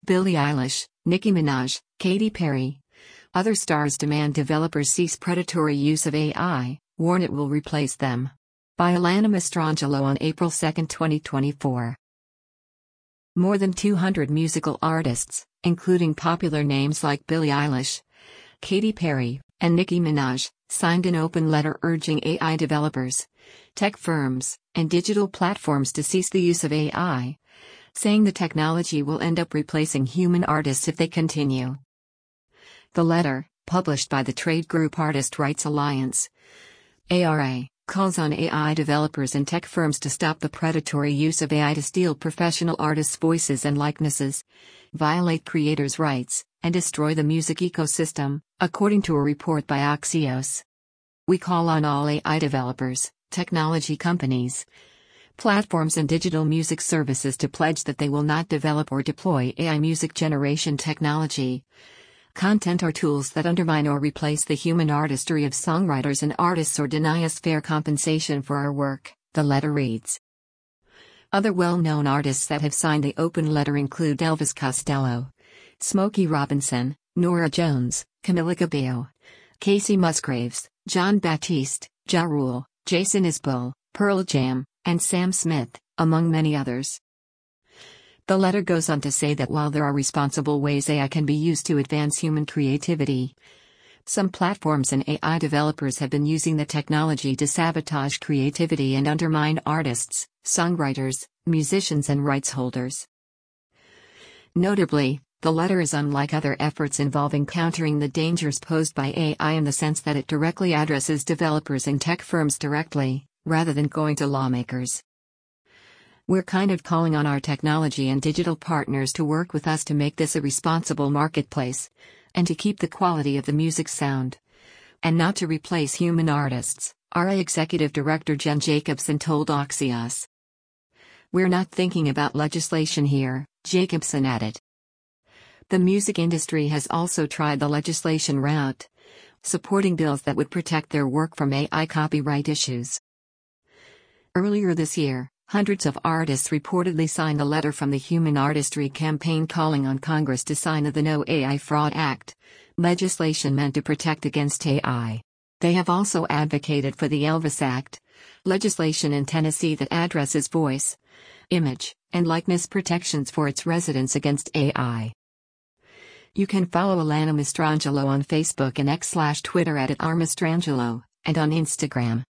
Billie Eilish, Nicki Minaj, Katy Perry. Other stars demand developers cease predatory use of AI, warn it will replace them. By Alana Mastrangelo on April 2, 2024. More than 200 musical artists, including popular names like Billie Eilish, Katy Perry, and Nicki Minaj, signed an open letter urging AI developers, tech firms, and digital platforms to cease the use of AI, saying the technology will end up replacing human artists if they continue. The letter, published by the trade group Artist Rights Alliance, ARA, calls on AI developers and tech firms to stop the predatory use of AI to steal professional artists' voices and likenesses, violate creators' rights, and destroy the music ecosystem, according to a report by Axios. We call on all AI developers, technology companies, platforms and digital music services to pledge that they will not develop or deploy AI music generation technology, content or tools that undermine or replace the human artistry of songwriters and artists or deny us fair compensation for our work, the letter reads. Other well-known artists that have signed the open letter include Elvis Costello, Smokey Robinson, Norah Jones, Camila Cabello, Casey Musgraves, John Batiste, Ja Rule, Jason Isbell, Pearl Jam, and Sam Smith, among many others. The letter goes on to say that while there are responsible ways AI can be used to advance human creativity, some platforms and AI developers have been using the technology to sabotage creativity and undermine artists, songwriters, musicians, and rights holders. Notably, the letter is unlike other efforts involving countering the dangers posed by AI in the sense that it directly addresses developers and tech firms directly, rather than going to lawmakers. We're kind of calling on our technology and digital partners to work with us to make this a responsible marketplace, and to keep the quality of the music sound, and not to replace human artists, RA Executive Director Jen Jacobson told Axios. We're not thinking about legislation here, Jacobson added. The music industry has also tried the legislation route, supporting bills that would protect their work from AI copyright issues. Earlier this year, hundreds of artists reportedly signed a letter from the Human Artistry Campaign calling on Congress to sign the No AI Fraud Act, legislation meant to protect against AI. They have also advocated for the Elvis Act, legislation in Tennessee that addresses voice, image, and likeness protections for its residents against AI. You can follow Alana Mastrangelo on Facebook and X/Twitter at @rmastrangelo, and on Instagram